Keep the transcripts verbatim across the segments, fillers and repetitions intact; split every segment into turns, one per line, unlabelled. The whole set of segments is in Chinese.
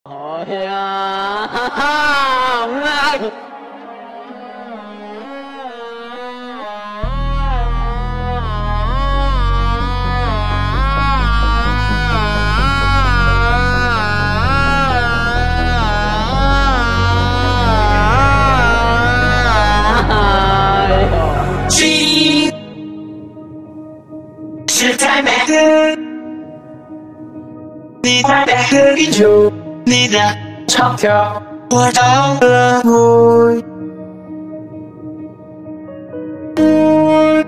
哦呀，哈哈，那。
心是太美的，你太美的饮酒，你的唱跳，我到了我，我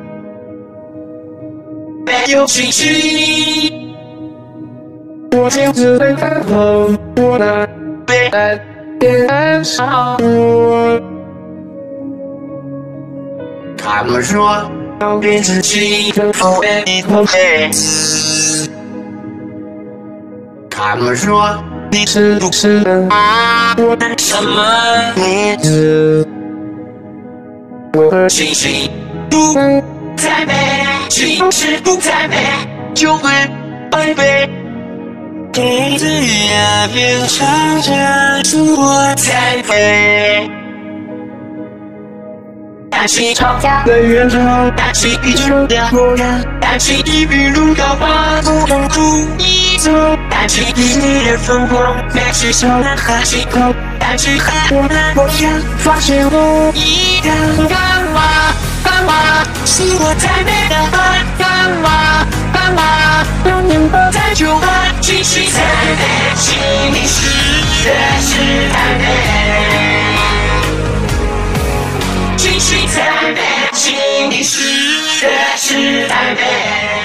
没有信心，我镜子被看透，我的被爱点上我。他们说要变自己能否被你偷配？他们说你是不是我的什么名字？我的星星不再美，心是不再美，就会败北。给自己呀，别唱着是我在飞。担心吵架的远走，担心依旧的模样，担心一笔路高把不能注意走，担心一夜的疯狂，没去小男孩心口，担心和我的模样，发现我一样。干嘛干嘛？是我太美了吗？干嘛干嘛？永远不再旧爱，情绪太美，心里是的是太美。情绪太美，心里是的是太美。